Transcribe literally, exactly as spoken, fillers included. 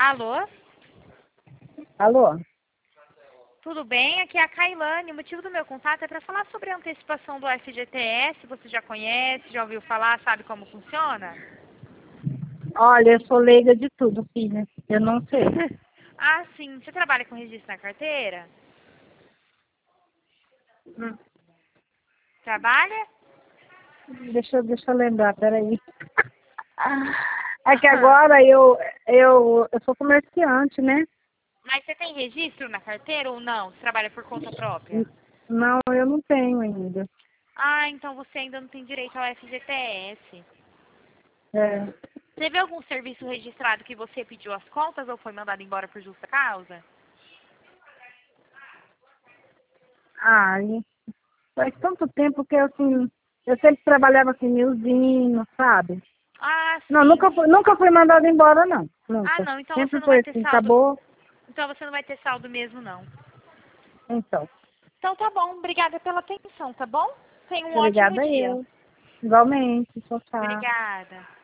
Alô? Alô? Tudo bem? Aqui é a Kailane. O motivo do meu contato é para falar sobre a antecipação do F G T S. Você já conhece, já ouviu falar, sabe como funciona? Olha, eu sou leiga de tudo, filha. Eu não sei. Ah, sim. Você trabalha com registro na carteira? Hum, Trabalha? Deixa, eu- deixa eu lembrar, peraí. É que agora eu, eu, eu sou comerciante, né? Mas você tem registro na carteira ou não? Você trabalha por conta própria? N- Não, eu não tenho ainda. Ah, então você ainda não tem direito ao F G T S. É. Teve algum serviço registrado que você pediu as contas ou foi mandado embora por justa causa? Ai, faz tanto tempo que assim, eu sempre trabalhava assim, milzinho, sabe? Ah, Não, sim. nunca fui, nunca fui mandada embora, não. Ah, Nunca. não. Então você Sempre não foi vai ter assim, saldo. acabou, Então você não vai ter saldo mesmo, não. então. Então tá bom. Obrigada pela atenção, tá bom? Tenha um ótimo Obrigada dia. eu. Igualmente, tchau, tchau. Obrigada.